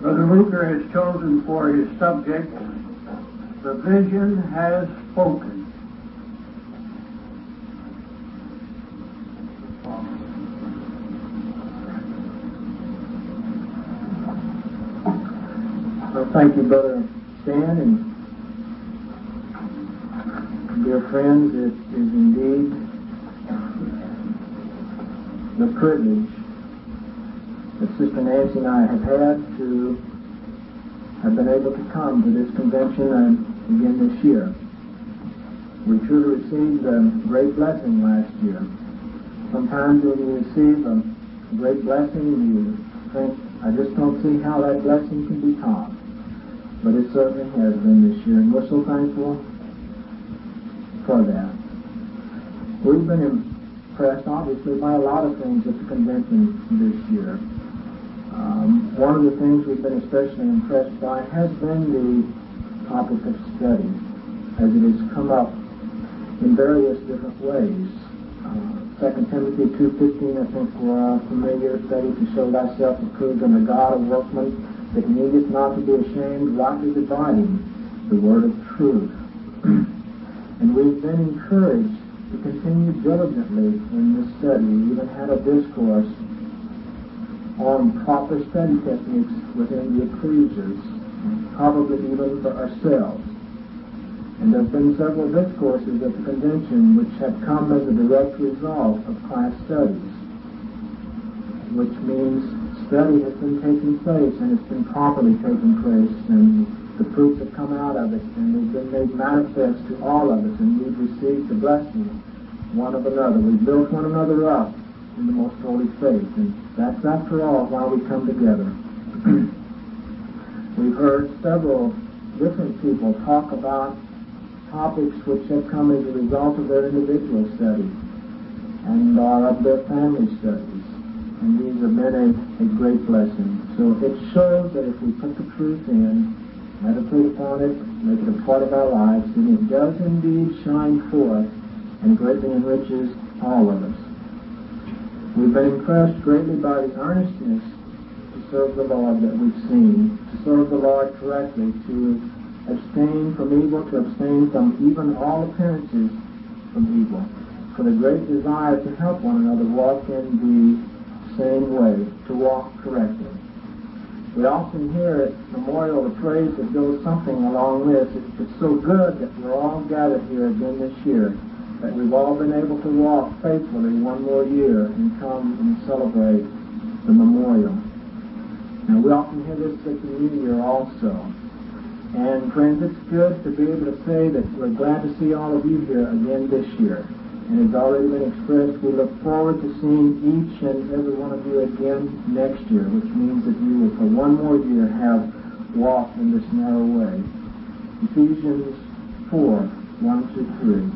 Brother Luker has chosen for his subject, "The Vision Has Spoken." Well, thank you, Brother Stan, and dear friends, it is indeed the privilege that Sister Nancy and I have had to have been able to come to this convention again this year. We truly received a great blessing last year. Sometimes when you receive a great blessing, you think, I just don't see how that blessing can be taught. But it certainly has been this year, and we're so thankful for that. We've been impressed, obviously, by a lot of things at the convention this year. One of the things we've been especially impressed by has been the topic of study, as it has come up in various different ways. 2 Timothy 2:15, I think we're familiar, study to show thyself approved unto God, a workman that needeth not to be ashamed, rightly dividing the word of truth. And we've been encouraged to continue diligently in this study. We even had a discourse on proper study techniques within the ecclesias, probably even for ourselves. And there have been several discourses at the convention which have come as a direct result of class studies, which means study has been taking place, and it's been properly taking place, and the fruits have come out of it, and they've been made manifest to all of us, and we've received the blessing one of another. We've built one another up in the most holy faith, and that's, after all, why we come together. We've heard several different people talk about topics which have come as a result of their individual studies and of their family studies, and these have been a great blessing. So it shows that if we put the truth in, meditate upon it, make it a part of our lives, then it does indeed shine forth and greatly enriches all of us. We've been impressed greatly by the earnestness to serve the Lord that we've seen, to serve the Lord correctly, to abstain from evil, to abstain from even all appearances from evil, for the great desire to help one another walk in the same way, to walk correctly. We often hear at Memorial a phrase that goes something along this. It's so good that we're all gathered here again this year, that we've all been able to walk faithfully one more year and come and celebrate the memorial. Now, we often hear this at the New Year also. And friends, it's good to be able to say that we're glad to see all of you here again this year. And it's already been expressed, we look forward to seeing each and every one of you again next year, which means that you will for one more year have walked in this narrow way. Ephesians 4:1-3.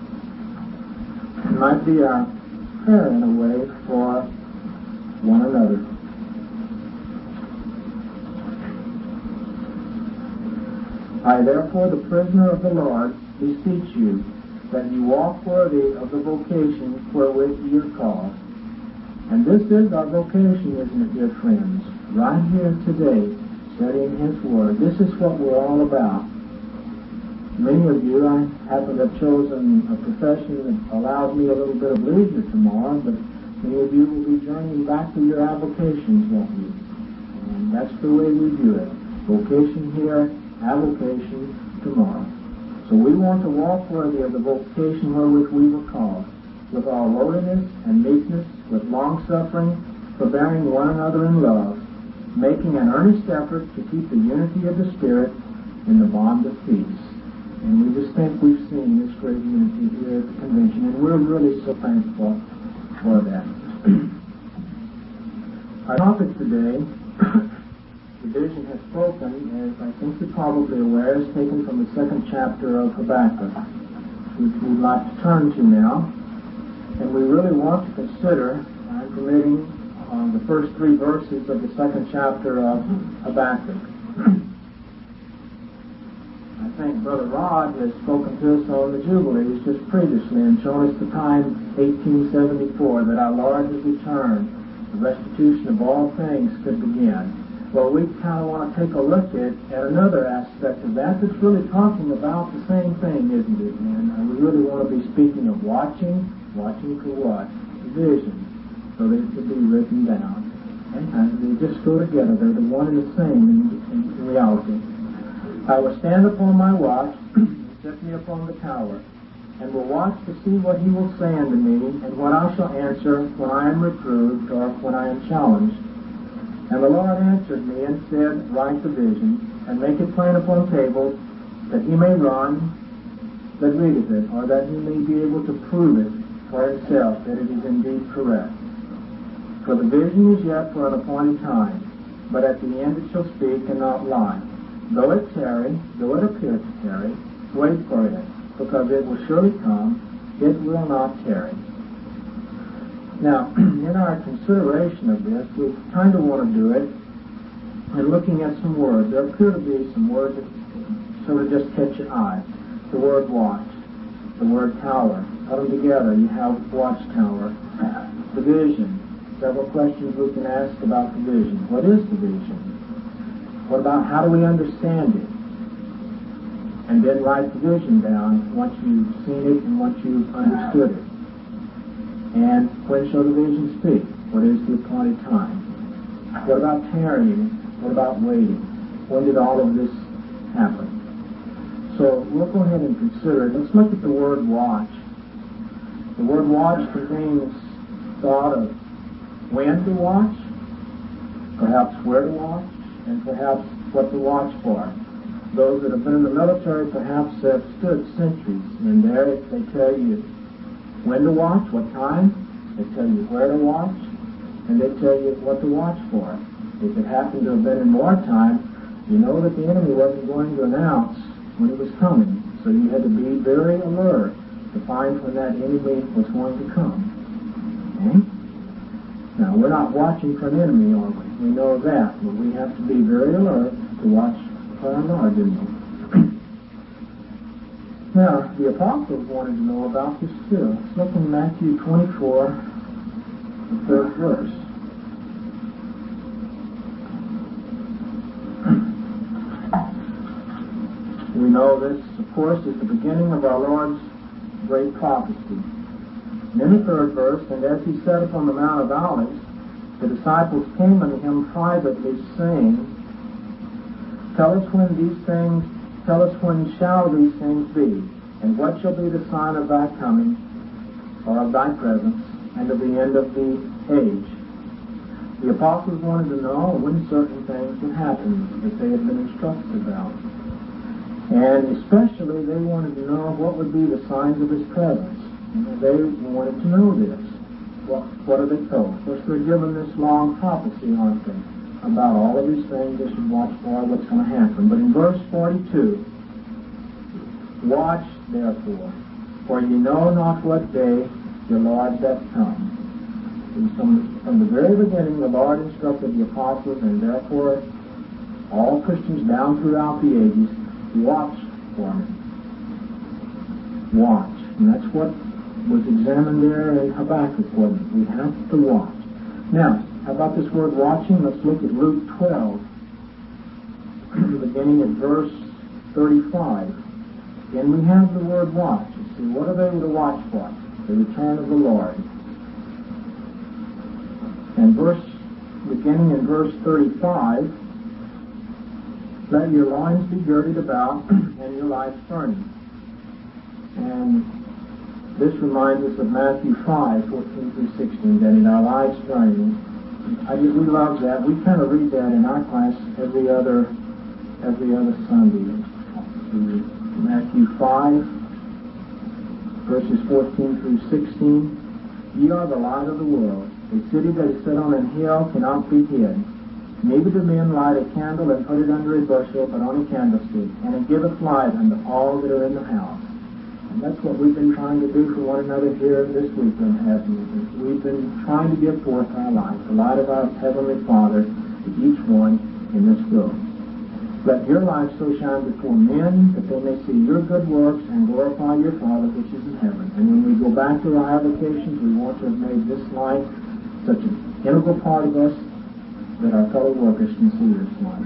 It might be our prayer in a way for one another. I, therefore, the prisoner of the Lord, beseech you that you walk worthy of the vocation wherewith ye are called. And this is our vocation, isn't it, dear friends? Right here today, studying His Word. This is what we're all about. Many of you, I happen to have chosen a profession that allows me a little bit of leisure tomorrow, but many of you will be journeying back to your avocations, won't you? And that's the way we do it. Vocation here, avocation tomorrow. So we want to walk worthy of the vocation wherewith we were called, with all lowliness and meekness, with long-suffering, forbearing one another in love, making an earnest effort to keep the unity of the Spirit in the bond of peace. And we just think we've seen this great unity here at the convention, and we're really so thankful for that. Our topic today, The Vision Has Spoken, as I think you're probably aware, is taken from the 2nd chapter of Habakkuk, which we'd like to turn to now. And we really want to consider, I'm permitting, the first 3 verses of the 2nd chapter of Habakkuk. I think Brother Rod has spoken to us on the Jubilees just previously and shown us the time, 1874, that our Lord has returned. The restitution of all things could begin. Well, we kind of want to take a look at another aspect of that that's really talking about the same thing, isn't it? And we really want to be speaking of watching for what? Vision, so that it could be written down. And they just go together. They're the one and the same in reality. I will stand upon my watch, set me upon the tower, and will watch to see what he will say unto me, and what I shall answer when I am reproved, or when I am challenged. And the Lord answered me and said, Write the vision, and make it plain upon tables, that he may run that readeth it, or that he may be able to prove it for himself, that it is indeed correct. For the vision is yet for an appointed time, but at the end it shall speak and not lie. Though it tarry, though it appear to tarry, wait for it, because it will surely come, it will not tarry. Now, in our consideration of this, we kind of want to do it and looking at some words. There appear to be some words that sort of just catch your eye. The word watch, the word tower. Put them together, you have watchtower. The vision. Several questions we can ask about the vision. What is the vision? What about how do we understand it? And then write the vision down once you've seen it and once you've understood it. And when shall the vision speak? What is the appointed time? What about tarrying? What about waiting? When did all of this happen? So we'll go ahead and consider it. Let's look at the word watch. The word watch contains thought of when to watch, perhaps where to watch, and perhaps what to watch for. Those that have been in the military perhaps have stood sentries in there. They tell you when to watch, what time, they tell you where to watch, and they tell you what to watch for. If it happened to have been in wartime, you know that the enemy wasn't going to announce when he was coming, so you had to be very alert to find when that enemy was going to come. Okay? Now, we're not watching for an enemy, are we? We know that, but we have to be very alert to watch for our Lord, didn't we? Now, the apostles wanted to know about this too. Let's look in Matthew 24, the 3rd verse. We know this, of course, is the beginning of our Lord's great prophecy. And in the 3rd verse, and as he sat upon the Mount of Olives, the disciples came unto him privately, saying, Tell us when shall these things be, and what shall be the sign of thy coming, or of thy presence, and of the end of the age? The apostles wanted to know when certain things would happen that they had been instructed about. And especially they wanted to know what would be the signs of his presence. They wanted to know this. What are they told? Of course, they're given this long prophecy, aren't they, about all of these things they should watch for, what's going to happen. But in verse 42, Watch therefore, for ye know not what day your Lord doth come. And from the very beginning, the Lord instructed the apostles, and therefore all Christians down throughout the ages, watch for me. Watch. And that's what was examined there in Habakkuk, wasn't it? We have to watch. Now, how about this word watching? Let's look at Luke 12, beginning at verse 35. Again, we have the word watch. You see, what are they to watch for? The return of the Lord. And beginning in verse 35, let your loins be girded about and your lights burning. And this reminds us of Matthew 5, 14 through 16, that in our lives burning. We love that. We kind of read that in our class every other Sunday. Matthew 5, verses 14 through 16. Ye are the light of the world. A city that is set on an hill cannot be hid. Neither do men light a candle and put it under a bushel, but on a candlestick, and it giveth light unto all that are in the house. And that's what we've been trying to do for one another here this weekend, haven't we? We've been trying to give forth our light, the light of our Heavenly Father, to each one in this room. Let your light so shine before men that they may see your good works and glorify your Father which is in heaven. And when we go back to our avocations, we want to have made this light such an integral part of us that our fellow workers can see this one.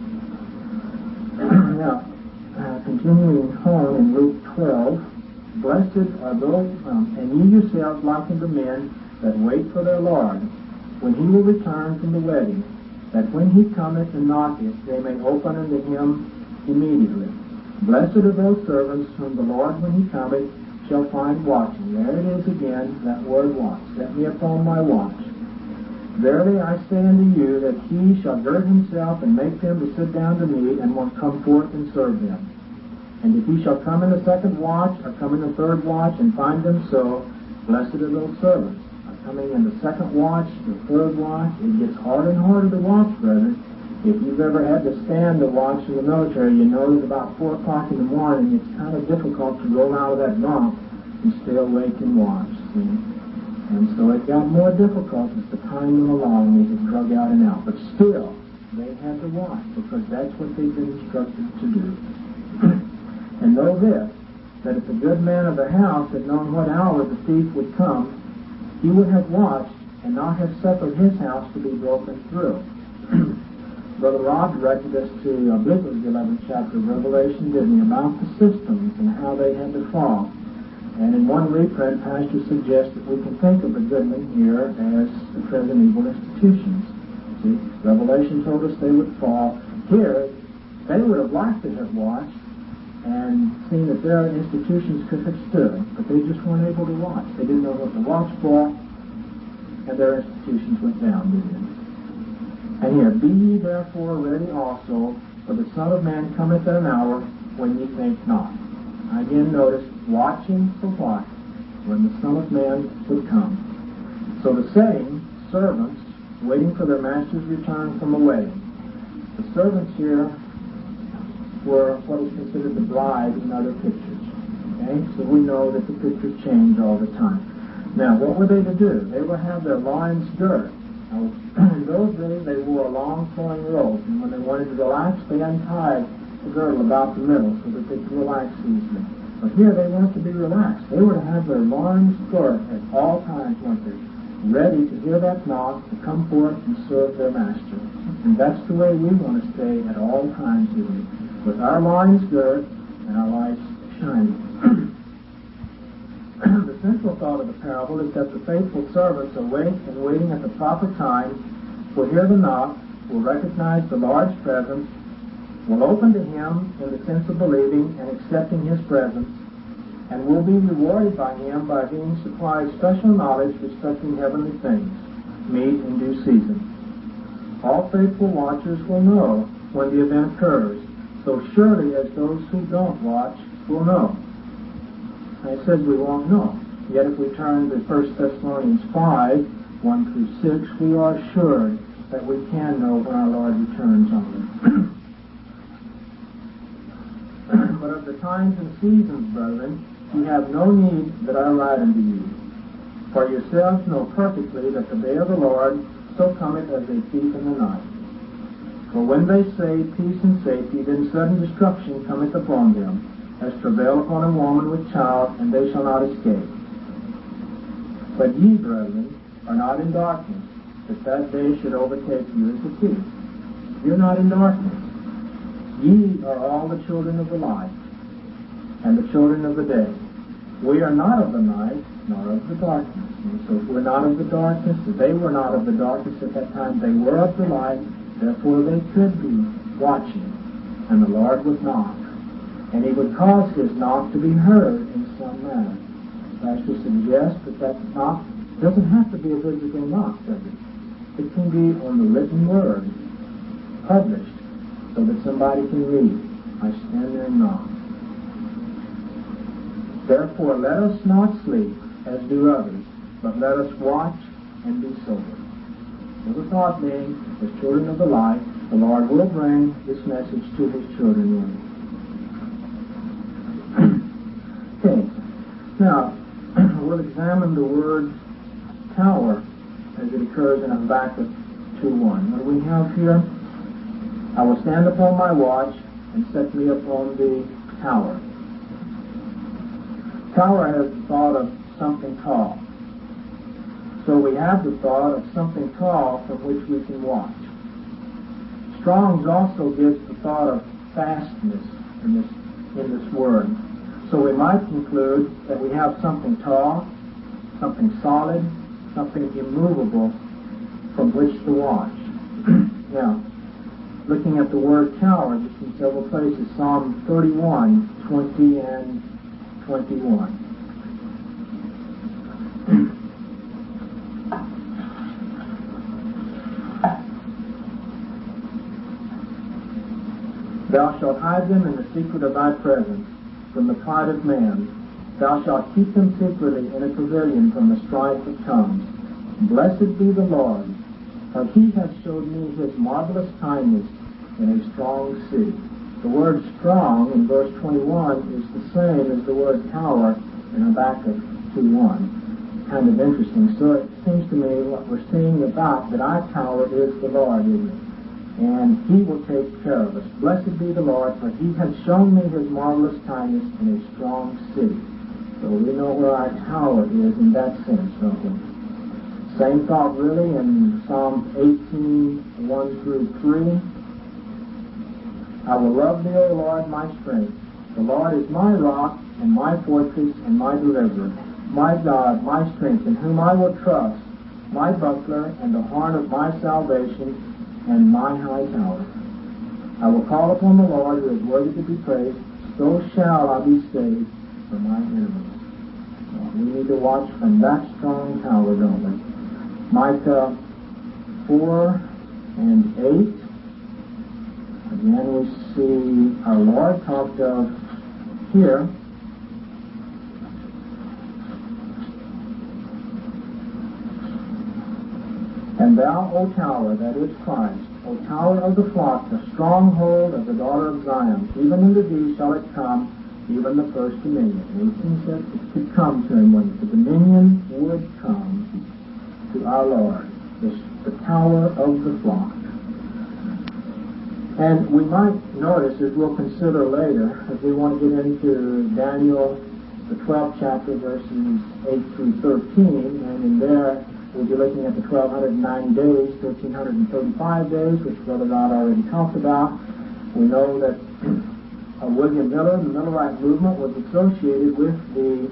Now, continuing on in Luke 12, blessed are those, and ye yourselves like unto men that wait for their Lord, when he will return from the wedding, that when he cometh and knocketh, they may open unto him immediately. Blessed are those servants whom the Lord, when he cometh, shall find watching. There it is again, that word watch. Set me upon my watch. Verily I say unto you, that he shall gird himself and make them to sit down to meat, and will come forth and serve them. And if he shall come in the second watch, or come in the third watch, and find them so, blessed are those servants. Coming in the second watch, the third watch, it gets harder and harder to watch, brethren. If you've ever had to stand to watch in the military, you know that about 4 o'clock in the morning, it's kind of difficult to roll out of that bunk and stay awake and watch, see? And so it got more difficult as the time went along, as it drug out and out. But still, they had to watch, because that's what they've been instructed to do. And know this, that if the good man of the house had known what hour the thief would come, he would have watched and not have suffered his house to be broken through. Brother Rob directed us to a bit of the 11th chapter of Revelation, didn't he, about the systems and how they had to fall. And in one reprint, Pastor suggests that we can think of the Goodman here as the present evil institutions. See, Revelation told us they would fall. Here, they would have liked to have watched and seen that their institutions could have stood, but they just weren't able to watch. They didn't know what to watch for, and their institutions went down, didn't they? And here, be ye therefore ready also, for the Son of Man cometh at an hour when ye think not. Again, notice, watching for what? When the Son of Man would come. So the saying, servants, waiting for their master's return from a wedding. The servants here were what is considered the bride in other pictures. Okay? So we know that the pictures change all the time. Now, what were they to do? They would have their loins girt. Now, in those days, they wore a long flowing robe, and when they wanted to relax, they untied the girdle about the middle so that they could relax easily. But here, they weren't to be relaxed. They were to have their loins girt at all times, weren't they? Ready to hear that knock, to come forth and serve their master. And that's the way we want to stay at all times, isn't it? With our loins girt and our lights shining. The central thought of the parable is that the faithful servants awake and waiting at the proper time will hear the knock, will recognize the Lord's presence, will open to him in the sense of believing and accepting his presence, and will be rewarded by him by being supplied special knowledge respecting heavenly things, meet in due season. All faithful watchers will know when the event occurs, so surely as those who don't watch will know. And it says we won't know. Yet if we turn to 1 Thessalonians 5, 1 through 6, we are assured that we can know when our Lord returns on them. But of the times and seasons, brethren, ye have no need that I write unto you. For yourselves know perfectly that the day of the Lord so cometh as a thief in the night. For when they say peace and safety, then sudden destruction cometh upon them, as travail upon a woman with child, and they shall not escape. But ye, brethren, are not in darkness, that that day should overtake you as a thief. You're not in darkness. Ye are all the children of the light, and the children of the day. We are not of the night, nor of the darkness. And so if we're not of the darkness, if they were not of the darkness at that time, they were of the light, therefore they could be watching, and the Lord would knock. And he would cause his knock to be heard in some manner. Pastor suggests that knock doesn't have to be a physical knock, does it? It can be on the written word, published, so that somebody can read. I stand there and knock. Therefore, let us not sleep, as do others, but let us watch and be sober. So the thought being, as children of the light, the Lord will bring this message to his children. Okay. Now, we'll examine the word tower as it occurs in Habakkuk 2:1. What do we have here? I will stand upon my watch and set me upon the tower. Tower has the thought of something tall. So we have the thought of something tall from which we can watch. Strong's also gives the thought of fastness in this word. So we might conclude that we have something tall, something solid, something immovable from which to watch. Now, looking at the word tower, just in several places, Psalm 31, 20 and 21. Thou shalt hide them in the secret of thy presence, from the pride of man. Thou shalt keep them secretly in a pavilion from the strife of tongues. Blessed be the Lord, for he hath showed me his marvelous kindness in a strong city. The word strong in verse 21 is the same as the word tower in Habakkuk 2:1. Kind of interesting. So it seems to me what we're seeing about that our tower is the Lord, isn't it? And he will take care of us. Blessed be the Lord, for he hath shown me his marvelous kindness in a strong city. So we know where our tower is in that sense, don't we? Same thought really in Psalm 18, 1 through 3. I will love thee, O Lord, my strength. The Lord is my rock and my fortress and my deliverer, my God, my strength, in whom I will trust, my buckler and the horn of my salvation, and my high tower. I will call upon the Lord, who is worthy to be praised. So shall I be saved from my enemies. So we need to watch from that strong tower, don't we? Micah 4 and 8. Again, we see our Lord talked of here. And thou, O tower, that is Christ, O tower of the flock, the stronghold of the daughter of Zion, even unto thee shall it come, even the first dominion. And he said it could come to him when the dominion would come to our Lord, the tower of the flock. And we might notice, as we'll consider later, as we want to get into Daniel, the 12th chapter, verses 8 through 13, and in there we'll be looking at the 1,290 days, 1,335 days, which Brother Dodd already talked about. We know that William Miller, the Millerite movement, was associated with the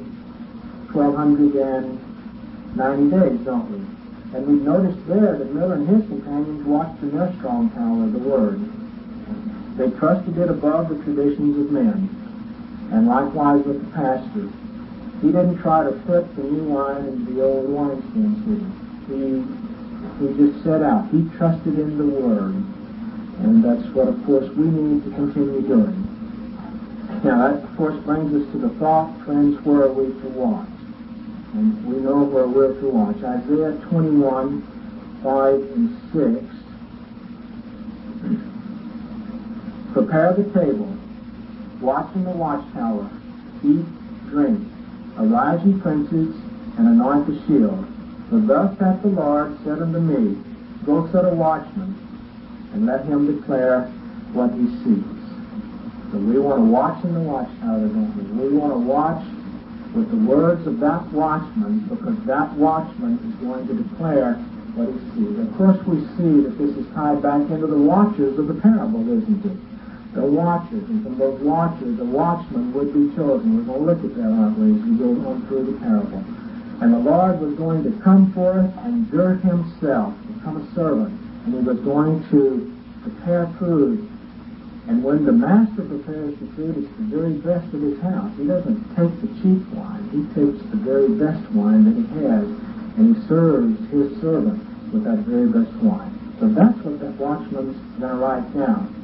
1,290 days, don't we? And we've noticed there that Miller and his companions watched in their strong tower, the Word. They trusted it above the traditions of men. And likewise with the pastor. He didn't try to put the new wine into the old wineskins, did he? He just set out. He trusted in the Word. And that's what, of course, we need to continue doing. Now, that, of course, brings us to the thought, friends, where are we to watch? And we know where we're to watch. Isaiah 21, 5 and 6. Prepare the table, watch in the watchtower, eat, drink, arise ye princes, and anoint the shield. For thus hath the Lord said unto me, go set a watchman, and let him declare what he sees. So we want to watch in the watchtower, don't we? We want to watch with the words of that watchman, because that watchman is going to declare what he sees. Of course, we see that this is tied back into the watchers of the parable, isn't it? The watchers, and from those watchers, the watchman would be chosen. We're going to look at that, aren't we, as we go on through the parable. And the Lord was going to come forth and gird himself, become a servant, and he was going to prepare food. And when the master prepares the food, it's the very best of his house. He doesn't take the cheap wine. He takes the very best wine that he has, and he serves his servant with that very best wine. So that's what that watchman's going to write down.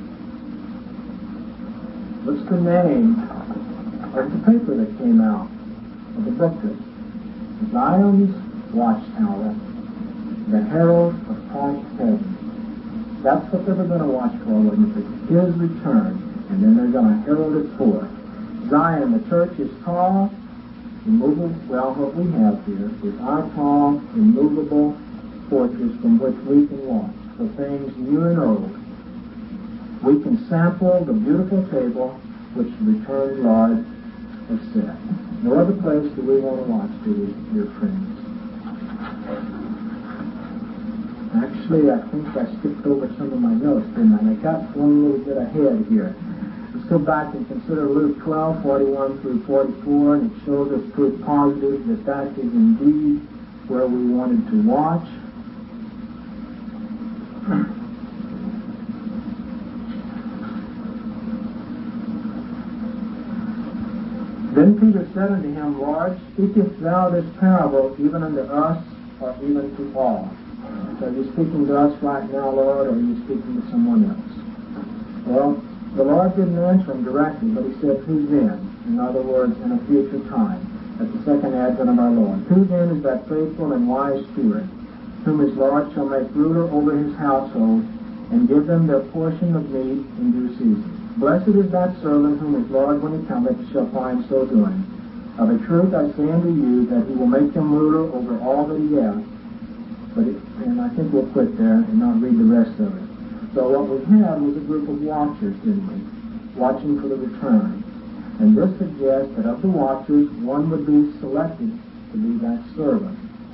What's the name of the paper that came out, of the booklet? Zion's Watchtower, the herald of Christ's heaven. That's what they were going to watch for, wasn't it? His return. And then they're going to herald it forth. Zion, the church, is tall, immovable. Well, what we have here is our tall, immovable fortress from which we can watch for things new and old. We can sample the beautiful table which the returned Lord has set. No other place do we want to watch, do we, dear friends? Acts Actually, I think I skipped over some of my notes, didn't I? I got one little bit ahead here. Let's go back and consider Luke 12:41 through 44, and it shows us proof positive that that is indeed where we wanted to watch. Then Peter said unto him, Lord, speakest thou this parable even unto us, or even to all? So are you speaking to us right now, Lord, or are you speaking to someone else? Well, the Lord didn't answer him directly, but he said, who then? In other words, in a future time, at the second advent of our Lord. Who then is that faithful and wise steward, whom his Lord shall make ruler over his household, and give them their portion of meat in due season? Blessed is that servant whom his Lord, when he cometh, shall find so doing. Of a truth I say unto you, that he will make him ruler over all that he hath. And I think we'll quit there and not read the rest of it. So what we had was a group of watchers, didn't we? Watching for the return. And this suggests that of the watchers, one would be selected to be that servant.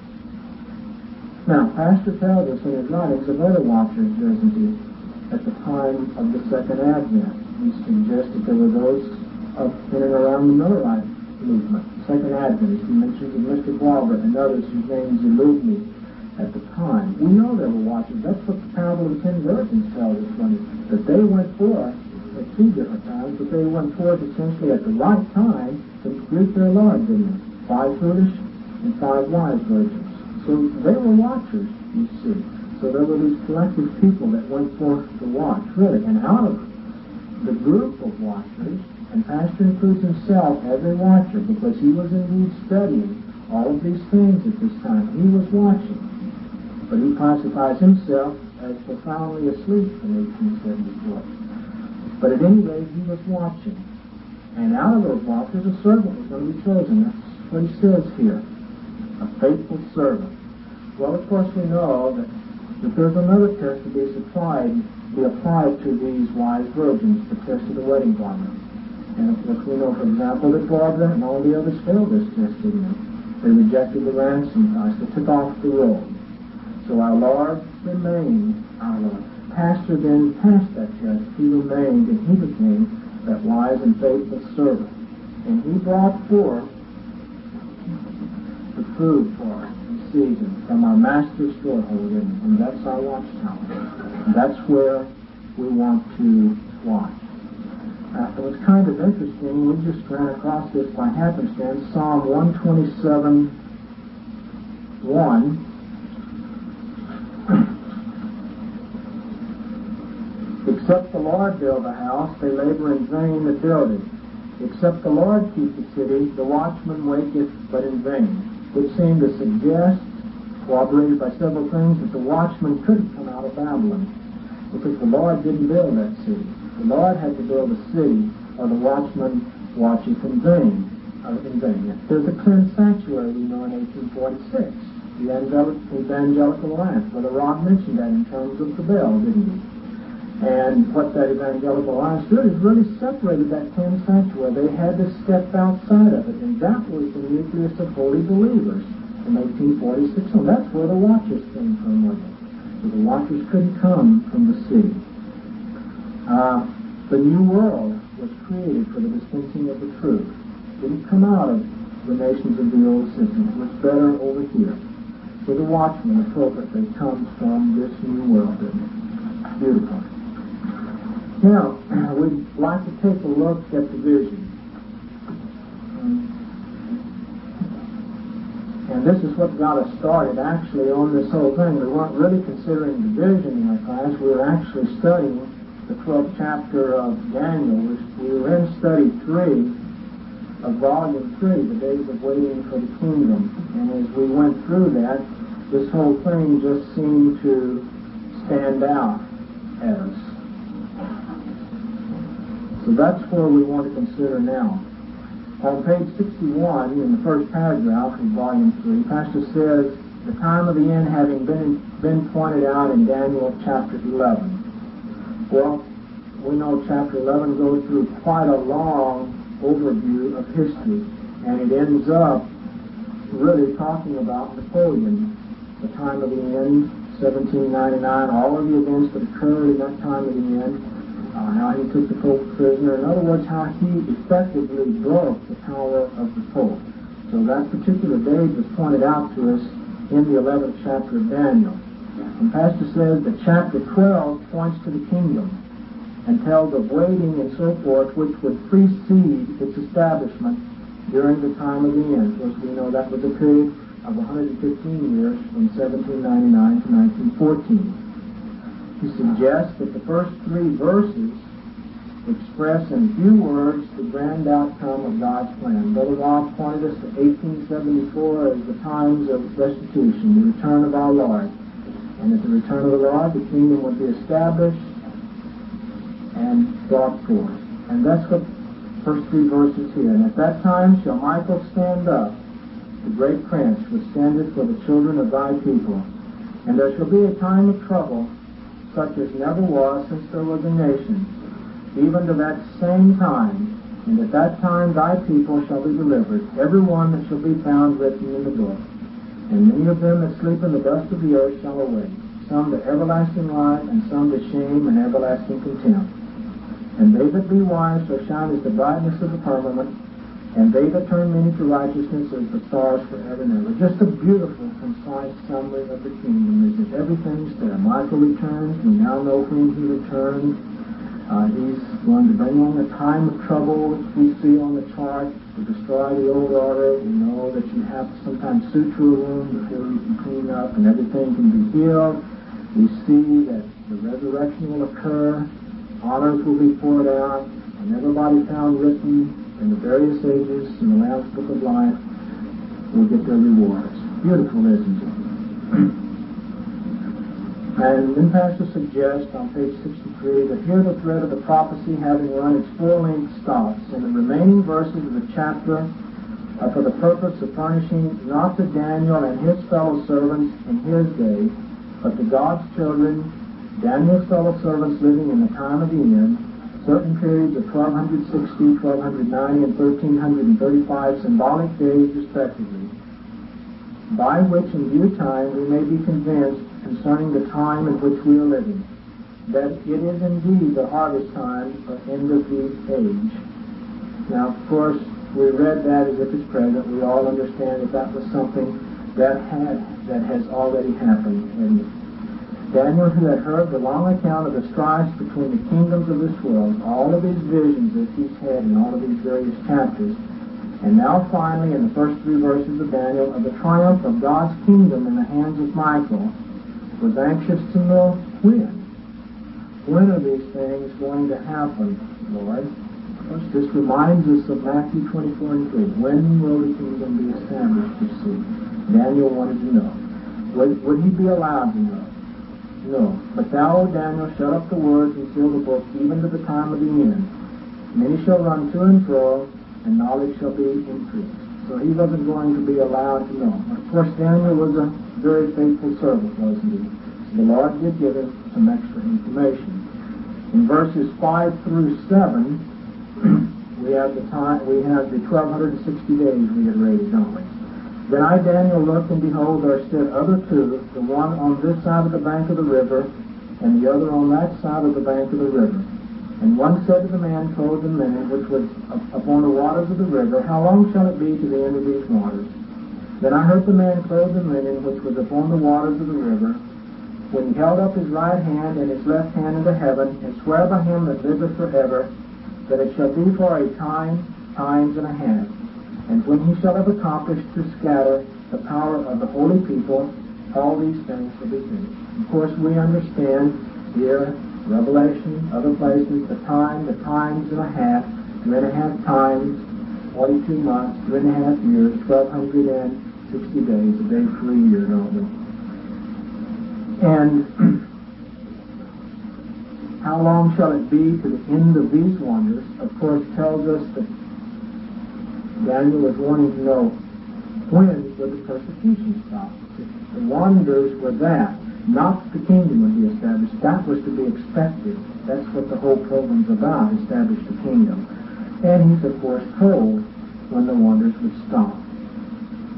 Now, Pastor tells us in his writings of other watchers, doesn't he, at the time of the second advent. He suggests that there were those in and around the Millerite movement, second advent. He mentions of Mr. Glauber and others whose names elude me at the time. We know there were watchers. That's what the parable of the 10 virgins tells us, that they went forth at 2 different times, but they went forth essentially at the right time to greet their Lord, didn't they? 5 foolish and 5 wise virgins. So they were watchers, you see. So there were these collective people that went forth to watch, really. And out of the group of watchers, and Pastor includes himself as a watcher, because he was indeed studying all of these things at this time. He was watching. But he classifies himself as profoundly asleep in 1874. But at any rate, he was watching. And out of those watchers, a servant was going to be chosen. That's what he says here. A faithful servant. Well, of course, we know that there's another test to be applied to these wise virgins, the test of the wedding garment. And of course, we know, for example, that Barbara and all the others failed this test, didn't they? They rejected the ransom price. They took off the robe. So our Lord remained our Lord. Pastor then passed that test. He remained, and he became that wise and faithful servant. And he brought forth the food for us in season from our master's storehold, and that's our watchtower. That's where we want to watch. It was kind of interesting. We just ran across this by happenstance. Psalm 127, 1. Except the Lord build a house, they labor in vain that build it. Except the Lord keep the city, the watchman waketh but in vain. Which seemed to suggest, corroborated by several things, that the watchman couldn't come out of Babylon, because the Lord didn't build that city. The Lord had to build a city, or the watchman watcheth in vain. There's a cleansed sanctuary, we know, in 1846, the Evangelical Alliance. Brother Rob mentioned that in terms of the bell, didn't he? And what that Evangelical Alliance did is really separated that cleansed sanctuary. They had to step outside of it, and that was the nucleus of holy believers in 1846. So that's where the watchers came from, wasn't it? So the watchers couldn't come from the city. The new world was created for the dispensing of the truth. It didn't come out of the nations of the old system. It was better over here. So the watchman appropriately comes from this new world, isn't it? Beautiful. Now, we'd like to take a look at the vision. And this is what got us started, actually, on this whole thing. We weren't really considering the vision in our class. We were actually studying the 12th chapter of Daniel. We were in study 3 of volume 3, the days of waiting for the kingdom. And as we went through that, this whole thing just seemed to stand out at us. So that's where we want to consider now. On page 61, in the first paragraph of volume 3, Pastor says, the time of the end having been pointed out in Daniel chapter 11. Well, we know chapter 11 goes through quite a long overview of history, and it ends up really talking about Napoleon, the time of the end, 1799, all of the events that occurred in that time of the end, how he took the Pope prisoner. In other words, how he effectively broke the power of the Pope. So that particular date was pointed out to us in the 11th chapter of Daniel. And Pastor says that chapter 12 points to the kingdom and tells of waiting and so forth, which would precede its establishment during the time of the end. Of course, we know that was a period of 115 years from 1799 to 1914. He suggests that the first three verses express in few words the grand outcome of God's plan. Brother Rob pointed us to 1874 as the times of restitution, the return of our Lord. And at the return of the Lord, the kingdom would be established and brought forth. And that's what the first three verses here. And at that time shall Michael stand up, the great prince, which standeth for the children of thy people. And there shall be a time of trouble, such as never was since there was a nation, even to that same time. And at that time thy people shall be delivered, every one that shall be found written in the book. And many of them that sleep in the dust of the earth shall awake, some to everlasting life, and some to shame and everlasting contempt. And they that be wise shall shine as the brightness of the firmament, and they that turn many to righteousness as the stars forever and ever. Just a beautiful, concise summary of the kingdom, is that everything's there. Michael returns. We now know when he returns. He's going to bring on a time of trouble, which we see on the chart, to destroy the old order. We know that you have to sometimes suture a wound before you can clean up and everything can be healed. We see that the resurrection will occur. Honors will be poured out, and everybody found written in the various ages in the Lamb's Book of Life will get their rewards. Beautiful, isn't it? And then Pastor suggests on page 63 that here the thread of the prophecy, having run its full length, stops, and the remaining verses of the chapter are for the purpose of furnishing not to Daniel and his fellow servants in his day, but to God's children, Daniel's fellow servants living in the time of the end, certain periods of 1260, 1290, and 1335 symbolic days respectively, by which in due time we may be convinced concerning the time in which we are living, that it is indeed the harvest time or end of the age. Now, of course, we read that as if it's present. We all understand that that was something that has already happened. And Daniel, who had heard the long account of the strife between the kingdoms of this world, all of these visions that he's had in all of these various chapters, and now finally in the first three verses of Daniel of the triumph of God's kingdom in the hands of Michael, was anxious to know when. When are these things going to happen, Lord? Of course, this reminds us of Matthew 24 and 3. When will the kingdom be established, you see? Daniel wanted to know. Would he be allowed to know? No. But thou, O Daniel, shut up the words and seal the book, even to the time of the end. Many shall run to and fro, and knowledge shall be increased. So he wasn't going to be allowed to know. But of course, Daniel was a very faithful servant, wasn't he? So the Lord did give him some extra information. In verses 5 through 7, we have the 1260 days we had read, don't we? Then I, Daniel, looked, and behold, there stood other two, the one on this side of the bank of the river, and the other on that side of the bank of the river. And one said to the man clothed in linen, which was upon the waters of the river, How long shall it be to the end of these waters? Then I heard the man clothed in linen, which was upon the waters of the river, when he held up his right hand and his left hand into heaven, and sware by him that liveth forever, that it shall be for a time, times and a half. And when he shall have accomplished to scatter the power of the holy people, all these things shall be finished. Of course, we understand here, Revelation, other places, the times and a half, 2.5 times, 42 months, 2.5 years, 1,260 days, a day for a year, don't we? And how long shall it be to the end of these wonders? Of course, tells us that Daniel was wanting to know when would the persecution stop. The wonders were that, not that the kingdom would be established. That was to be expected. That's what the whole program's about, establish the kingdom. And he's, of course, told when the wonders would stop.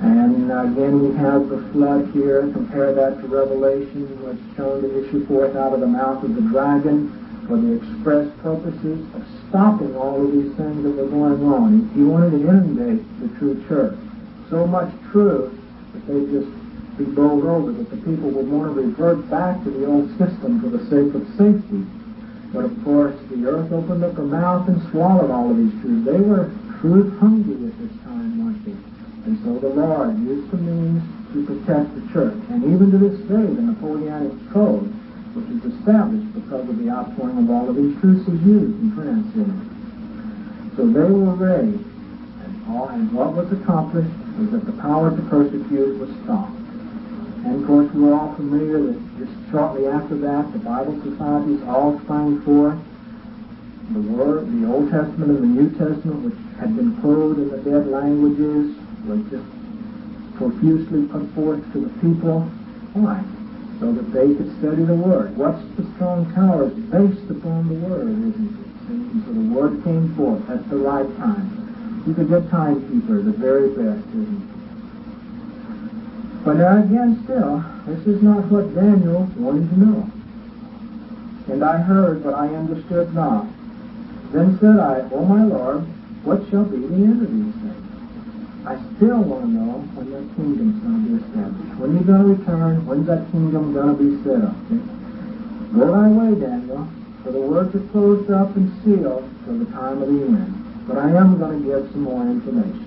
And again, we have the flood here. Compare that to Revelation, where it's shown to issue forth out of the mouth of the dragon for the express purposes of stopping all of these things that were going on. He wanted to inundate the true church. So much truth that they'd just be bowled over, that the people would want to revert back to the old system for the sake of safety. But of course, the earth opened up her mouth and swallowed all of these truths. They were truth hungry at this time, weren't they? And so the Lord used the means to protect the church. And even to this day, the Napoleonic Code, which is established because of the outpouring of all of these truths, is used in France in it. So they were ready. And what was accomplished was that the power to persecute was stopped. And of course, we're all familiar that just shortly after that, the Bible societies all sprang forth. The Old Testament and the New Testament, which had been clothed in the dead languages, was just profusely put forth to the people. Why? So that they could study the Word. What's the strong tower? It's based upon the Word, isn't it? And so the Word came forth at the right time. He's a good timekeeper, the very best, isn't he? But now again, still, this is not what Daniel wanted to know. And I heard, but I understood not. Then said I, O my Lord, what shall be the end of these things? I still want to know when that kingdom's going to be established. When are you going to return? When's that kingdom going to be set up? Okay? Go thy way, Daniel, for the words are closed up and sealed till the time of the end. But I am going to give some more information.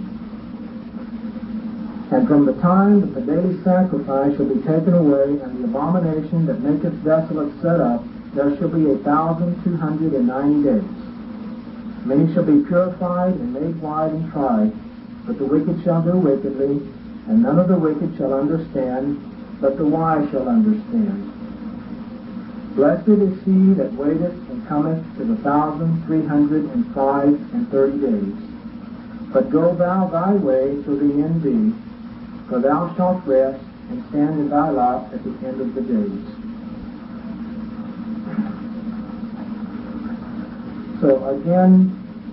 And from the time that the daily sacrifice shall be taken away, and the abomination that maketh desolate set up, there shall be 1,290 days. Many shall be purified and made white and tried, but the wicked shall do wickedly, and none of the wicked shall understand, but the wise shall understand. Blessed is he that waiteth and cometh to the 1,330 days. But go thou thy way till the end be, for thou shalt rest and stand in thy lot at the end of the days. So again,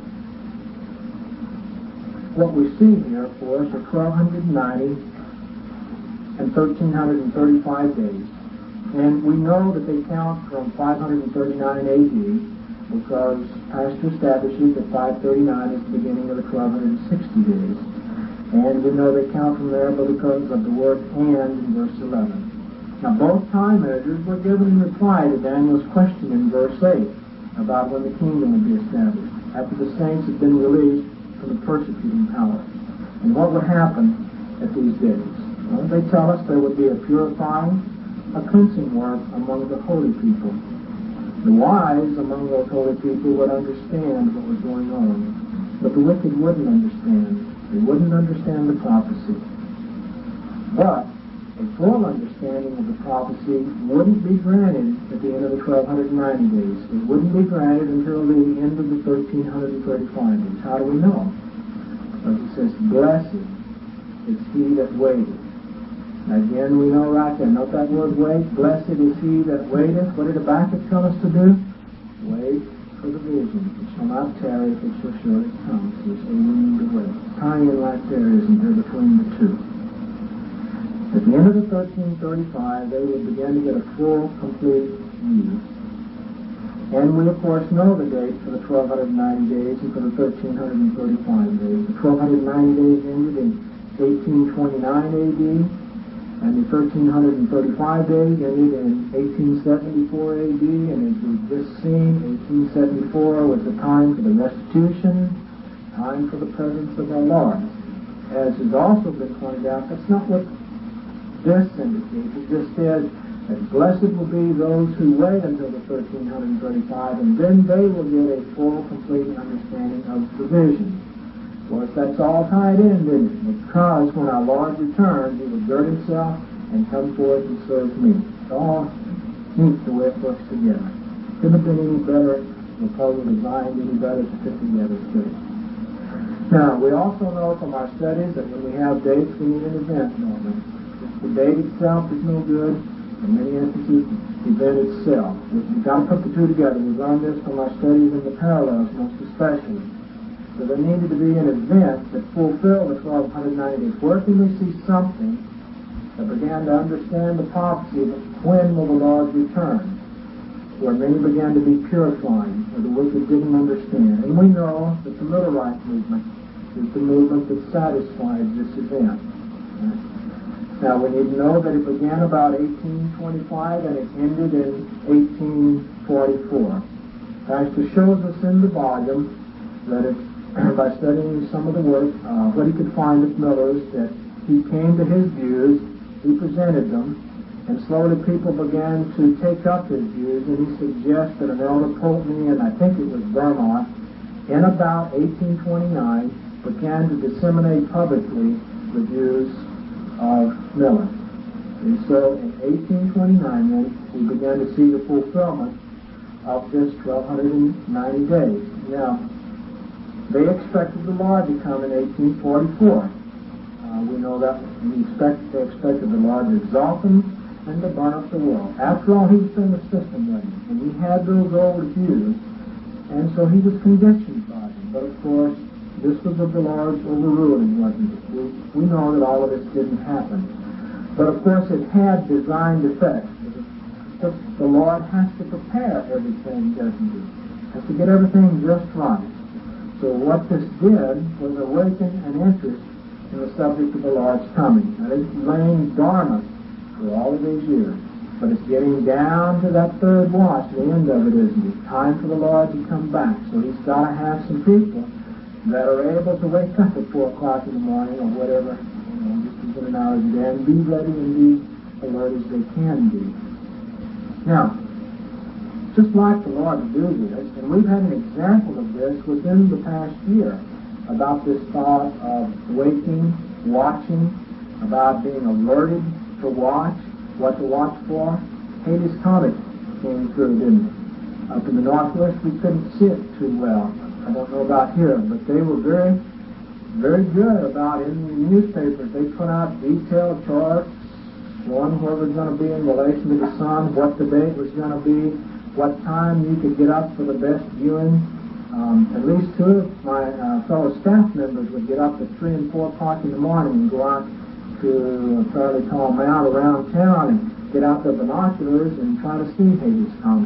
what we see here, of course, are 1,290 and 1,335 days. And we know that they count from 539 A.D. because Pastor establishes that 539 is the beginning of the 1,260 days. And we know they count from there because of the word "and" in verse 11. Now, both time measures were given in reply to Daniel's question in verse 8 about when the kingdom would be established, after the saints had been released from the persecuting power. And what would happen at these days? Well, they tell us there would be a purifying, a cleansing work among the holy people. The wise among those holy people would understand what was going on, but the wicked wouldn't understand. They wouldn't understand the prophecy. But a full understanding of the prophecy wouldn't be granted at the end of the 1,290 days. It wouldn't be granted until the end of the 1,335 days. How do we know? Because it says, blessed is he that waiteth. Again, we know right there. Note that word wait. Blessed is he that waiteth. What did Habakkuk tell us to do? Wait for the vision. It shall not tarry, it shall surely come. So we need to wait. Tying in right there, isn't there, between the two. At the end of the 1335, they would begin to get a full, complete view. And we, of course, know the date for the 1,290 days and for the 1,335 days. The 1,290 days ended in 1829 A.D., and the 1,335 days ended in 1874 A.D., and as we've just seen, 1874 was the time for the restitution, time for the presence of our Lord. As has also been pointed out, that's not what this indicates. It just says that blessed will be those who wait until the 1,335, and then they will get a full, complete understanding of the vision. Of course, that's all tied in, isn't it? Because when our Lord returns, he will gird himself and come forth and serve me. It's all neat the way it works together. Couldn't have been any better, the puzzle designed any better to fit together, could it? Now, we also know from our studies that when we have dates, we need an event, don't we? Just the date itself is no good. In many instances, the event itself. We've got to put the two together. We've learned this from our studies in the parallels, most especially. So there needed to be an event that fulfilled the 1290 days. Where can we see something that began to understand the prophecy of when will the Lord return? Where many began to be purified, where the wicked didn't understand. And we know that the Millerite movement is the movement that satisfied this event. Now we need to know that it began about 1825 and it ended in 1844. Pastor shows us in the volume that it, by studying some of the work, what he could find at Miller's, that he came to his views, he presented them, and slowly people began to take up his views, and he suggested an elder Pulteney, and I think it was Vermont, in about 1829, began to disseminate publicly the views of Miller. And so in 1829, then, we began to see the fulfillment of this 1290 days. Now, they expected the Lord to come in 1844. We know that they expected the Lord to exalt them and to burn up the world. After all, he was in the system with him, and he had those old views, and so he was conditioned by them. But of course, this was of the Lord's overruling, wasn't it? We know that all of this didn't happen. But of course, it had designed effects. The Lord has to prepare everything, doesn't he? Has to get everything just right. So what this did was awaken an interest in the subject of the Lord's coming. Now, it's laying dormant for all of these years. But it's getting down to that third watch, the end of it, isn't it? Time for the Lord to come back. So he's got to have some people that are able to wake up at 4 o'clock in the morning or whatever, just as in an hour of the day, and be ready and be alert as they can be. Now, just like the Lord to do this, and we've had an example of this within the past year, about this thought of waking, watching, about being alerted to watch, what to watch for. Halley's Comet came through, didn't it? Up in the Northwest, we couldn't see it too well. I don't know about here, but they were very, very good about, in the newspapers, they put out detailed charts showing where it was going to be in relation to the sun, what the date was going to be, what time you could get up for the best viewing. At least 2 of my fellow staff members would get up at 3 and 4 o'clock in the morning and go out to a fairly tall mount around town and get out their binoculars and try to see Halley's Comet.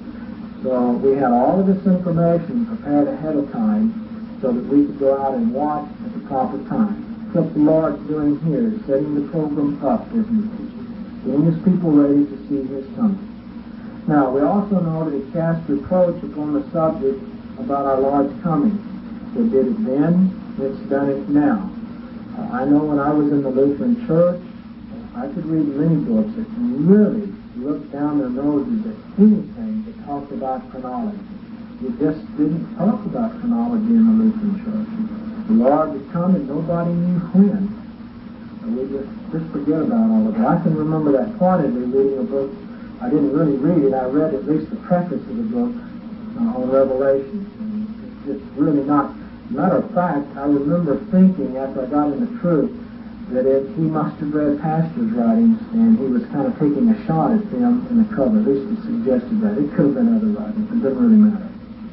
So we had all of this information prepared ahead of time so that we could go out and watch at the proper time. What the Lord's doing here is setting the program up, isn't it? Getting his people ready to see his coming. Now, we also know that it cast reproach upon the subject about our Lord's coming. It did it then, it's done it now. I know when I was in the Lutheran Church, I could read many books that really looked down their noses at anything that talked about chronology. You just didn't talk about chronology in the Lutheran Church. The Lord would come and nobody knew when. And we just forget about all of it. I can remember that pointedly reading a book. I didn't really read it. I read at least the preface of the book on Revelation. And it's just really not. Matter of fact, I remember thinking after I got into truth that he must have read Pastor's writings and he was kind of taking a shot at them in the cover. At least he suggested that. It could have been other writings. It doesn't really matter.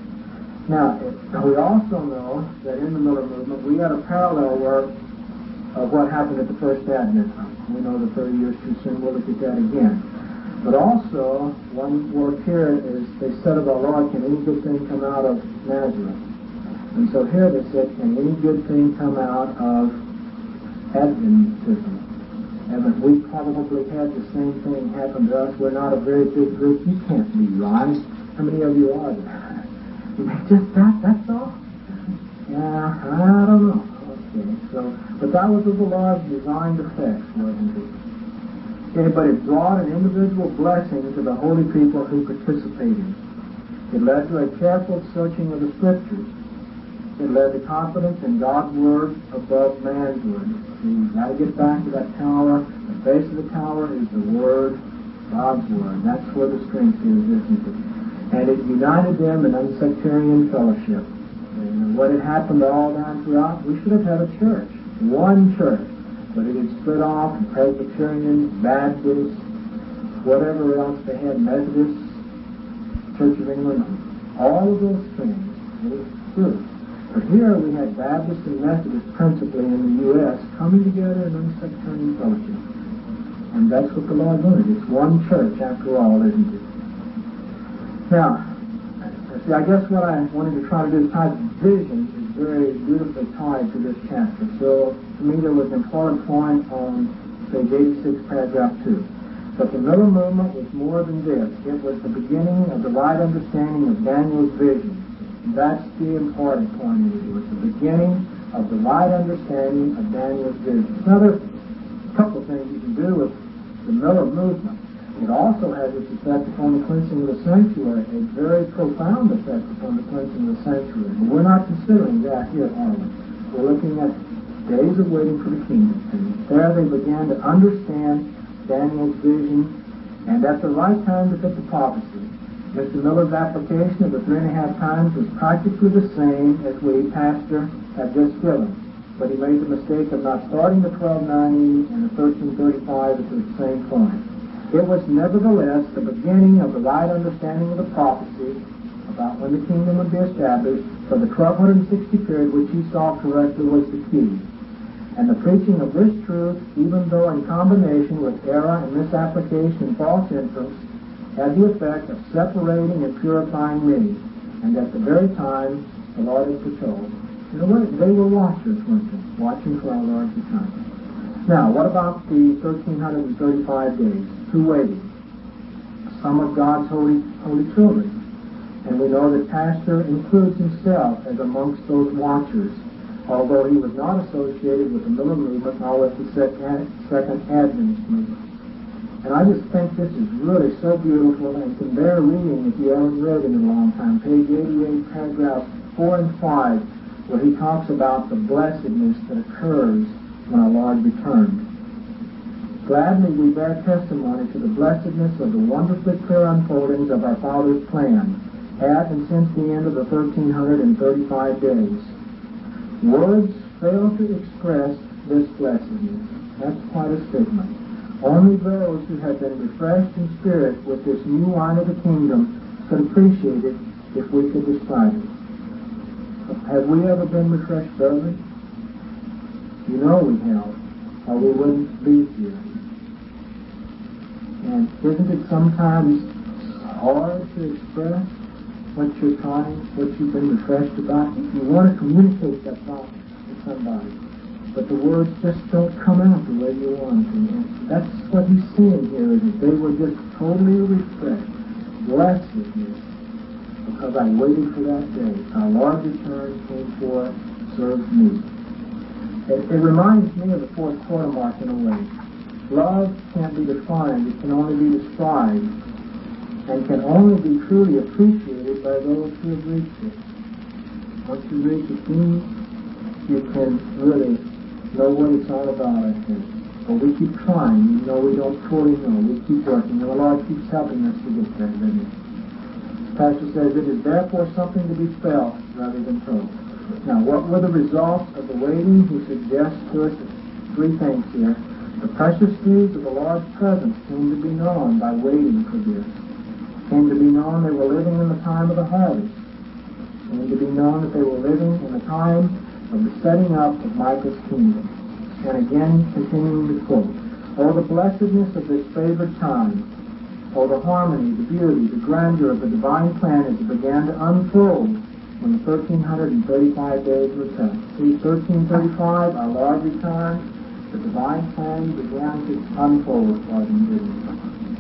Now, we also know that in the Miller movement we had a parallel work of what happened at the First Advent. We know the 30 years too soon. We'll look at that again. But also, one work here is they said of our Lord, can any good thing come out of Nazareth? And so here they said, can any good thing come out of Adventism? And we probably had the same thing happen to us. We're not a very big group. You can't be right. How many of you are there? Just that's all? Yeah, I don't know. Okay, so, but that was of the Lord's designed effects, wasn't it? Okay, but it brought an individual blessing to the holy people who participated. It led to a careful searching of the Scriptures. It led to confidence in God's Word above man's Word. You've got to get back to that tower. The base of the tower is the Word, God's Word. That's where the strength is, isn't it? And it united them in unsectarian fellowship. And what had happened all down throughout, we should have had a church, one church. But it had split off, Presbyterians, Baptists, whatever else they had, Methodists, Church of England, all of those things. It was true. But here we had Baptists and Methodists principally in the U.S. coming together in unsectarian fellowship. And that's what the Lord wanted. It's one church after all, isn't it? Now, see, I guess what I wanted to try to do is tie vision is very beautifully tied to this chapter. So, to me, there was an important point on page 86, paragraph 2. But the Miller movement was more than this. It was the beginning of the right understanding of Daniel's vision. That's the important point of it. It was the beginning of the right understanding of Daniel's vision. Now, there's a couple of things you can do with the Miller movement. It also has its effect upon the cleansing of the sanctuary, a very profound effect upon the cleansing of the sanctuary. But we're not considering that here, are we? We're looking at days of waiting for the kingdom. And there they began to understand Daniel's vision, and at the right time to fit the prophecy. Mr. Miller's application of the 3.5 times was practically the same as we, Pastor, have just given. But he made the mistake of not starting the 1290 and the 1335 at the same point. It was nevertheless the beginning of the right understanding of the prophecy about when the kingdom would be established for the 1260 period, which he saw correctly was the key. And the preaching of this truth, even though in combination with error and misapplication and false inference, had the effect of separating and purifying many. And at the very time the Lord had foretold. You know what? They were watchers, weren't they? Watching for our Lord's return. Now, what about the 1335 days? Who waited? Some of God's holy children. And we know that Pastor includes himself as amongst those watchers, although he was not associated with the Miller movement nor with the Second Adventist movement. And I just think this is really so beautiful and can bear reading if you haven't read it in a long time. Page 88, paragraphs 4 and 5, where he talks about the blessedness that occurs when our Lord returns. Gladly we bear testimony to the blessedness of the wonderfully clear unfoldings of our Father's plan at and since the end of the 1335 days. Words fail to express this blessedness. That's quite a statement. Only those who have been refreshed in spirit with this new wine of the kingdom could appreciate it if we could describe it. Have we ever been refreshed, brethren? You know we have, or we wouldn't be here. And isn't it sometimes hard to express what you're trying, what you've been refreshed about? You want to communicate that thought to somebody, but the words just don't come out the way you want to. And that's what he's saying here, is that they were just totally refreshed. Blessedness, because I waited for that day. Our Lord's return came forth, served me. It reminds me of the fourth quarter mark in a way. Love can't be defined, it can only be described, and can only be truly appreciated by those who have reached it. Once you reach the king, you can really know what it's all about, I think. But we keep trying, even though we don't fully know. We keep working, and the Lord keeps helping us to get there, doesn't he? The pastor says it is therefore something to be felt rather than told. Now, what were the results of the waiting? He suggests to us 3 things here. The precious deeds of the Lord's presence came to be known by waiting for this. Came to be known they were living in the time of the harvest. Came to be known that they were living in the time of the setting up of Micah's kingdom. And again, continuing to quote, "Oh, the blessedness of this favored time. Oh, the harmony, the beauty, the grandeur of the divine plan as it began to unfold when the 1335 days were set." See, 1335, our Lord returned, the divine plan began to unfold for them, didn't it?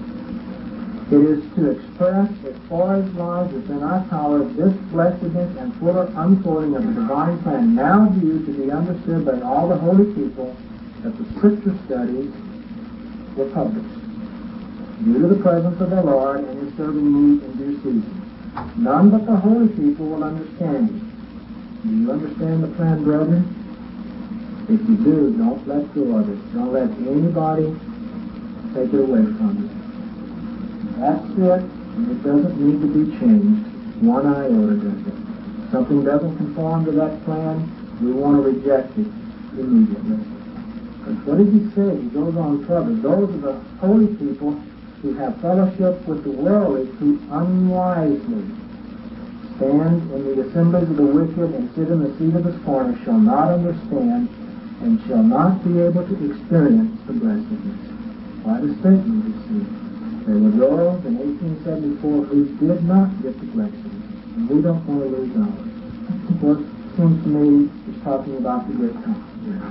It is to express as far as lies within our power this blessedness and fuller unfolding of the divine plan now due to be understood by all the holy people that the scripture studies were published, due to the presence of the Lord and his serving meat in due season. None but the holy people will understand it. Do you understand the plan, brethren? If you do, don't let go of it. Don't let anybody take it away from you. That's it, and it doesn't need to be changed. One iota does it. Something doesn't conform to that plan, we want to reject it immediately. Because what does he say? He goes on further. Those are the holy people who have fellowship with the worldly, who unwisely stand in the assemblies of the wicked and sit in the seat of the scorners shall not understand and shall not be able to experience the blessedness. Quite a statement, you see. There were those in 1874 who did not get the blessedness, and we don't want to lose ours. Well, it seems to me he's talking about the good times here.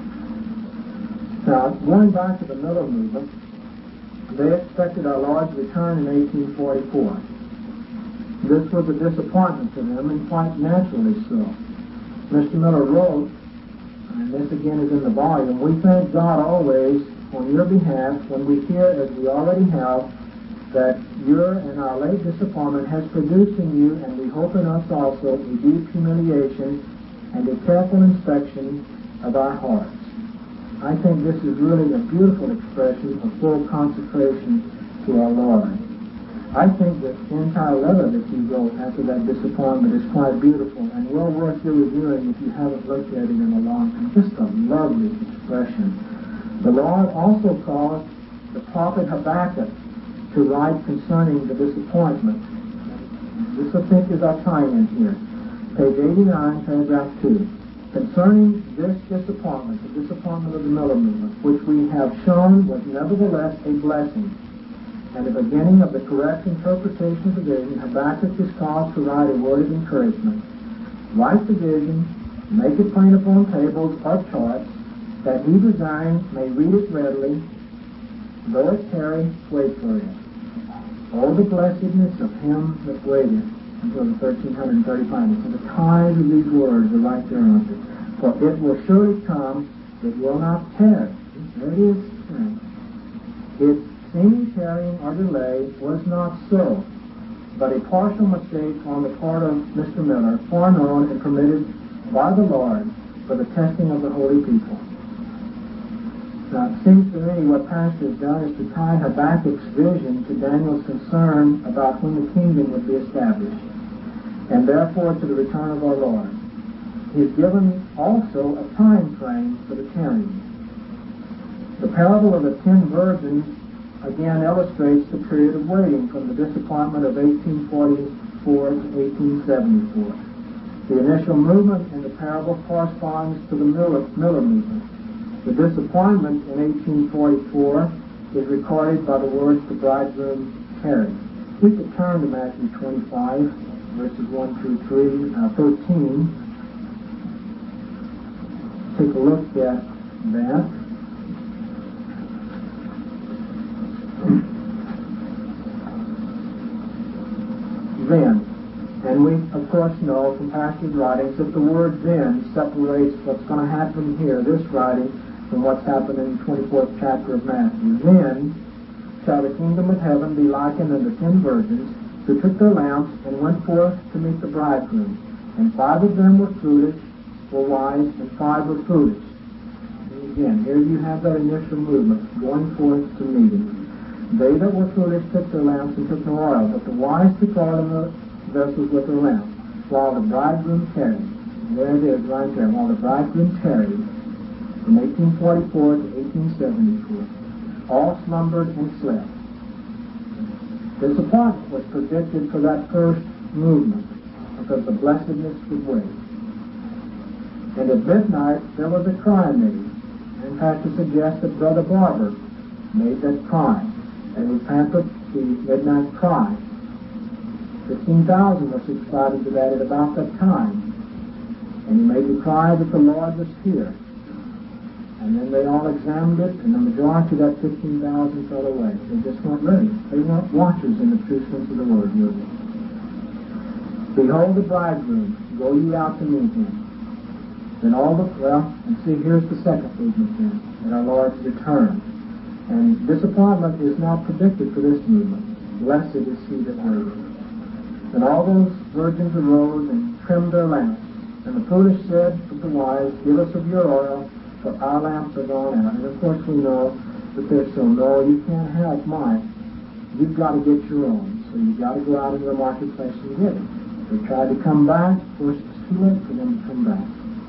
Now, going back to the Miller movement, they expected our Lord's return in 1844. This was a disappointment to them, and quite naturally so. Mr. Miller wrote, and this again is in the volume, we thank God always on your behalf when we hear, as we already have, that your and our late disappointment has produced in you, and we hope in us also, a deep humiliation and a careful inspection of our hearts. I think this is really a beautiful expression of full consecration to our Lord. I think the entire letter that he wrote after that disappointment is quite beautiful and well worth your reviewing if you haven't looked at it in a long time. Just a lovely expression. The Lord also caused the prophet Habakkuk to write concerning the disappointment. This, I think, is our tie-in here. Page 89, paragraph 2. Concerning this disappointment, the disappointment of the Miller movement, which we have shown was nevertheless a blessing, and the beginning of the correct interpretation of the vision, Habakkuk is caused to write a word of encouragement. Write the vision, make it plain upon tables or charts, that he desiring may read it readily. Though it tarry, wait for it. Oh, the blessedness of him that waiteth until the 1335. So the ties of these words are right there on it. For it will surely come, it will not tarry. There it is. Its seeming tarrying or delay was not so, but a partial mistake on the part of Mr. Miller, foreknown and permitted by the Lord for the testing of the holy people. Now, it seems to me what Pastor has done is to tie Habakkuk's vision to Daniel's concern about when the kingdom would be established, and therefore to the return of our Lord. He's given also a time frame for the tarrying. The parable of the 10 virgins again illustrates the period of waiting from the disappointment of 1844 to 1874. The initial movement in the parable corresponds to the Miller movement. The disappointment in 1844 is recorded by the words the bridegroom tarried. We could turn to Matthew 25, verses 1 through 13. Take a look at that. Then, and we of course know from Pastor's writings that the word then separates what's going to happen here, this writing, from what's happened in the 24th chapter of Matthew. Then shall the kingdom of heaven be likened unto 10 virgins who took their lamps and went forth to meet the bridegroom. And 5 of them were wise, and 5 were foolish. And again, here you have that initial movement, going forth to meet him. They that were foolish took their lamps and took no oil, but the wise took oil in the vessels with their lamps, while the bridegroom tarried. There it is, right there. While the bridegroom tarried, from 1844 to 1874, all slumbered and slept. Disappointment was predicted for that first movement, because the blessedness would wait. And at midnight, there was a cry made. And Pastor suggests that Brother Barber made that cry. They would pamphlet the midnight cry. 15,000 were subscribing to that at about that time. And he made the cry that the Lord was here. And then they all examined it, and the majority of that 15,000 fell away. They just weren't ready. They weren't watchers in the true sense of the word, were they? Behold the bridegroom, go ye out to meet him. Then and see, here's the second movement then, at our Lord's return. And disappointment is not predicted for this movement. Blessed is he that waiteth. Then all those virgins arose and trimmed their lamps. And the foolish said of the wise, give us of your oil, for our lamps are gone out. And of course we know that they're so, no, you can't have mine. You've got to get your own. So you've got to go out into the marketplace and get it. They tried to come back. Of course, it was too late for them to come back.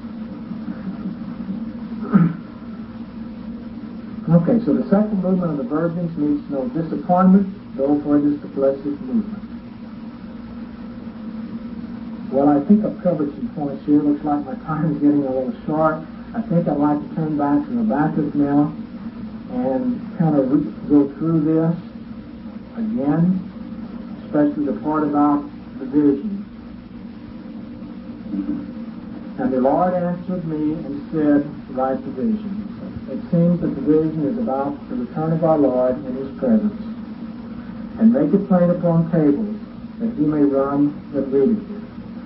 Okay, so the second movement of the virgins meets no disappointment, though for it is the blessed movement. Well, I think I've covered some points here. Looks like my time is getting a little short. I think I'd like to turn back to Habakkuk now and kind of go through this again, especially the part about the vision. And the Lord answered me and said, write the vision. It seems that the vision is about the return of our Lord in His presence. And make it plain upon tables, that he may run that readeth it.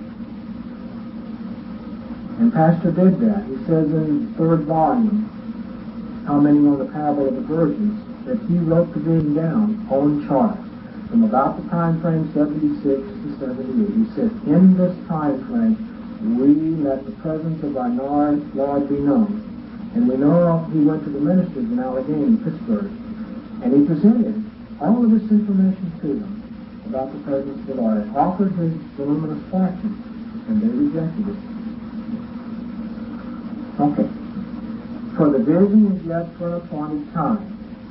And Pastor did that. He says in the 3rd volume, commenting on the parable of the virgins, that he wrote the vision down on chart from about the time frame 76 to 78. He said, in this time frame, we let the presence of our Lord be known. And we know he went to the ministers in Allegheny, Pittsburgh, and he presented all of this information to them about the presence of the Lord and offered his voluminous fortune, and they rejected it. Okay. For the vision is yet for an appointed time,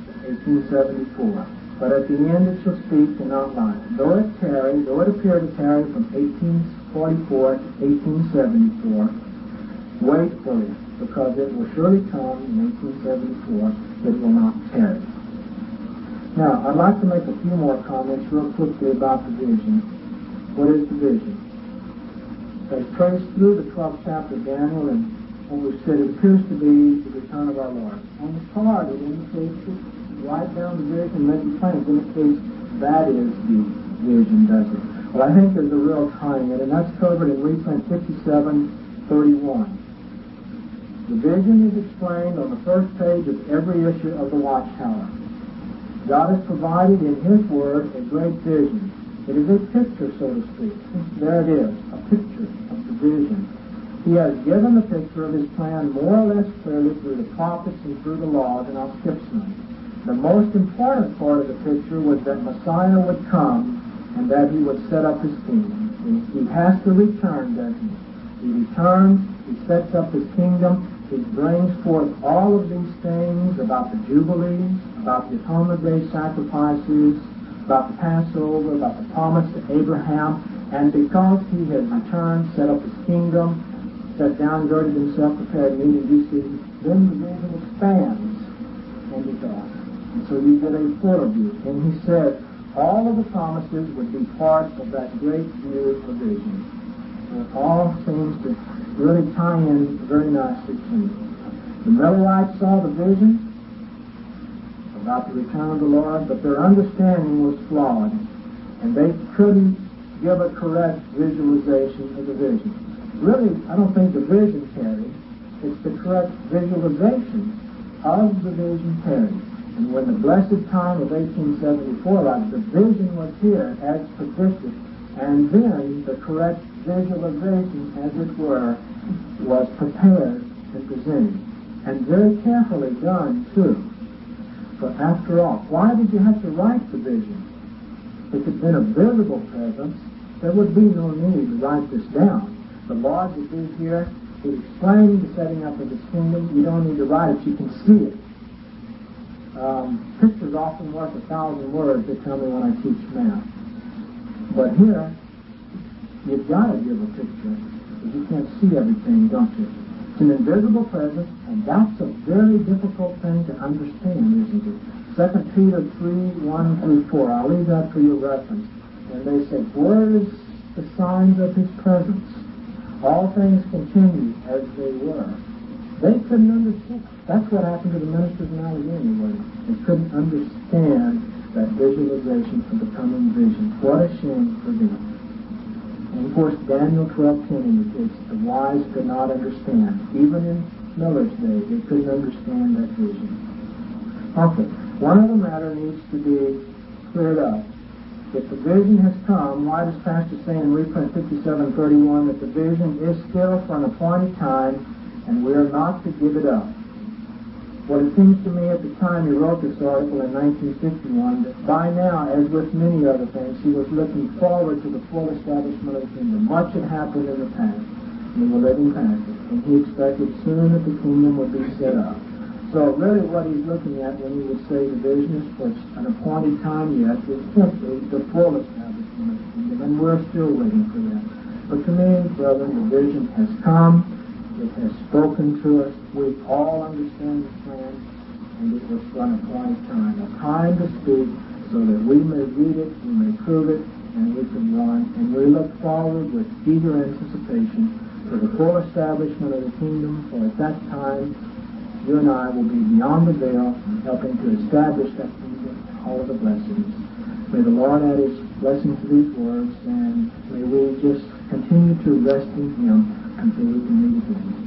1874. But at the end it shall speak and not lie. Though it appear to tarry from 1844 to 1874, wait for it, because it will surely come in 1874. It will not tarry. Now, I'd like to make a few more comments real quickly about the vision. What is the vision? They trace through the 12th chapter of Daniel, and what we said it appears to be the return of our Lord. On the card, it indicates it. Write down the vision, make it plain. It indicates that is the vision, does it? Well, I think there's a real tying in it, and that's covered in reprint 5731. The vision is explained on the first page of every issue of the Watchtower. God has provided in His Word a great vision. It is a picture, so to speak. There it is, a picture of the vision. He has given the picture of His plan more or less clearly through the prophets and through the laws, and I'll skip some. The most important part of the picture was that Messiah would come and that He would set up His kingdom. He has to return, doesn't He? He returns, He sets up His kingdom, He brings forth all of these things about the Jubilees, about the Atonement Day sacrifices, about the Passover, about the promise to Abraham, and because He has returned, set up His kingdom, sat down, girded Himself, prepared meat, and you see, then the vision expands into God. And so you get a fuller view. And He said all of the promises would be part of that great view of vision. So it all seems to really tie in very nicely to me. The Millerites saw the vision about the return of the Lord, but their understanding was flawed, and they couldn't give a correct visualization of the vision. Really, I don't think the vision carried. It's the correct visualization of the vision carried. And when the blessed time of 1874 arrived, the vision was here as predicted, and then the correct visualization, as it were, was prepared and presented. And very carefully done, too. For after all, why did you have to write the vision? If it had been a visible presence, there would be no need to write this down. The Lord would be here. He'd explain the setting up of His kingdom. You don't need to write it. You can see it. Pictures often worth 1,000 words, they tell me when I teach math. But here, you've got to give a picture, because you can't see everything, don't you? It's an invisible presence, and that's a very difficult thing to understand, isn't it? 2 Peter 3:1 through 4. I'll leave that for your reference. And they say, where is the signs of His presence? All things continue as they were. They couldn't understand. That's what happened to the ministers in Allegheny. They couldn't understand that visualization of the coming vision. What a shame for them. And of course, Daniel 12:10 indicates the wise could not understand. Even in Miller's day, they couldn't understand that vision. Okay, one other matter needs to be cleared up. If the vision has come, why does Pastor say in reprint 5731 that the vision is still for an appointed time and we are not to give it up? Well, it seems to me at the time he wrote this article in 1951 that by now, as with many other things, he was looking forward to the full establishment of the kingdom. Much had happened in the past, and they were living past it, and he expected soon that the kingdom would be set up. So really what he's looking at when he would say the vision is for an appointed time yet is simply the full establishment of the kingdom, and we're still waiting for that. But to me, brethren, the vision has come. It has spoken to us. We all understand the plan, and it was for an appointed time, a time to speak so that we may read it, we may prove it, and we can run. And we look forward with eager anticipation to the full establishment of the kingdom, for at that time, you and I will be beyond the veil, helping to establish that kingdom, all of the blessings. May the Lord add His blessing to these words, and may we just continue to rest in Him until we can meet again.